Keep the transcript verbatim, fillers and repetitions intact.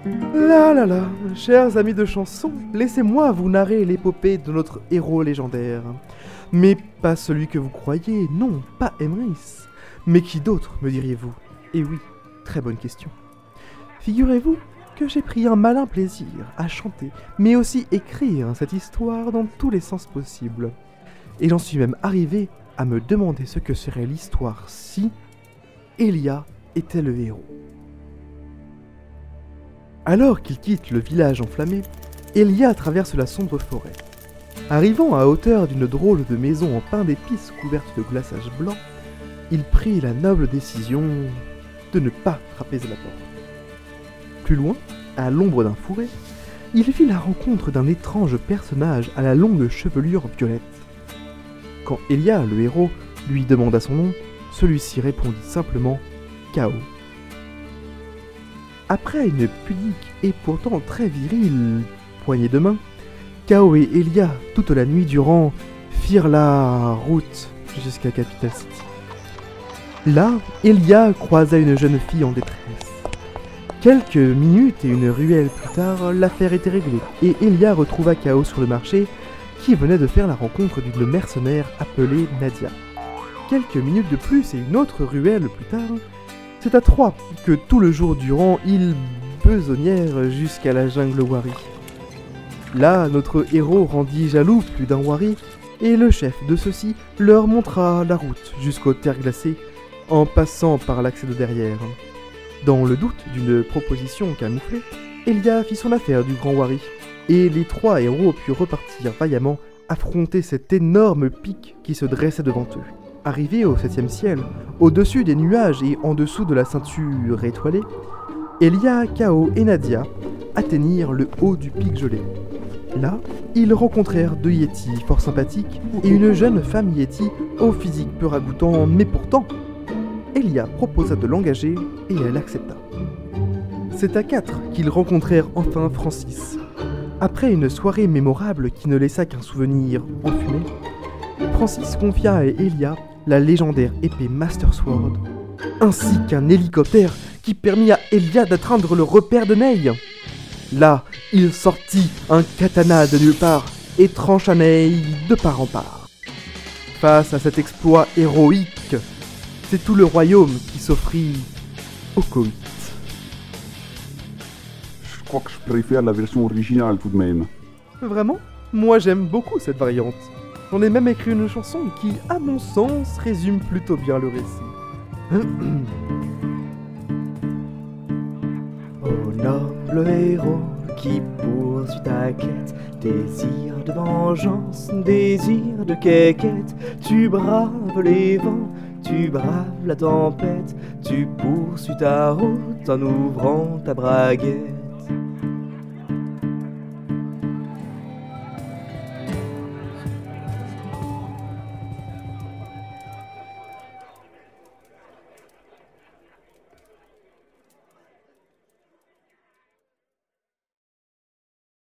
Là là là, chers amis de chansons, laissez-moi vous narrer l'épopée de notre héros légendaire. Mais pas celui que vous croyez, non, pas Emrys. Mais qui d'autre, me diriez-vous? Eh oui, très bonne question. Figurez-vous que j'ai pris un malin plaisir à chanter, mais aussi écrire cette histoire dans tous les sens possibles. Et j'en suis même arrivé à me demander ce que serait l'histoire si Elia était le héros. Alors qu'il quitte le village enflammé, Elia traverse la sombre forêt. Arrivant à hauteur d'une drôle de maison en pain d'épices couverte de glaçage blanc, il prit la noble décision de ne pas frapper à la porte. Plus loin, à l'ombre d'un fourré, il fit la rencontre d'un étrange personnage à la longue chevelure violette. Quand Elia, le héros, lui demanda son nom, celui-ci répondit simplement « Chaos ». Après une pudique et pourtant très virile poignée de main, Chaos et Elia, toute la nuit durant, firent la route jusqu'à Capital City. Là, Elia croisa une jeune fille en détresse. Quelques minutes et une ruelle plus tard, l'affaire était réglée, et Elia retrouva Chaos sur le marché, qui venait de faire la rencontre d'une mercenaire appelée Nadia. Quelques minutes de plus et une autre ruelle plus tard, c'est à trois que tout le jour durant, ils besognèrent jusqu'à la jungle Wari. Là, notre héros rendit jaloux plus d'un Wari, et le chef de ceux-ci leur montra la route jusqu'aux terres glacées, en passant par l'accès de derrière. Dans le doute d'une proposition camouflée, Elia fit son affaire du grand Wari, et les trois héros purent repartir vaillamment affronter cet énorme pic qui se dressait devant eux. Arrivés au septième ciel, au-dessus des nuages et en dessous de la ceinture étoilée, Elia, Chaos et Nadia atteignirent le haut du pic gelé. Là, ils rencontrèrent deux Yétis fort sympathiques et une jeune femme Yéti au physique peu ragoûtant, mais pourtant, Elia proposa de l'engager et elle accepta. C'est à quatre qu'ils rencontrèrent enfin Francis. Après une soirée mémorable qui ne laissa qu'un souvenir enfumé, Francis confia à Elia la légendaire épée Master Sword, ainsi qu'un hélicoptère qui permit à Elia d'atteindre le repère de Ney. Là, il sortit un katana de nulle part et trancha Ney de part en part. Face à cet exploit héroïque, c'est tout le royaume qui s'offrit au coït. Je crois que je préfère la version originale tout de même. Vraiment? Moi j'aime beaucoup cette variante. J'en ai même écrit une chanson qui, à mon sens, résume plutôt bien le récit. Ô noble héros qui poursuit ta quête, désir de vengeance, désir de quéquette, tu braves les vents, tu braves la tempête, tu poursuis ta route en ouvrant ta braguette.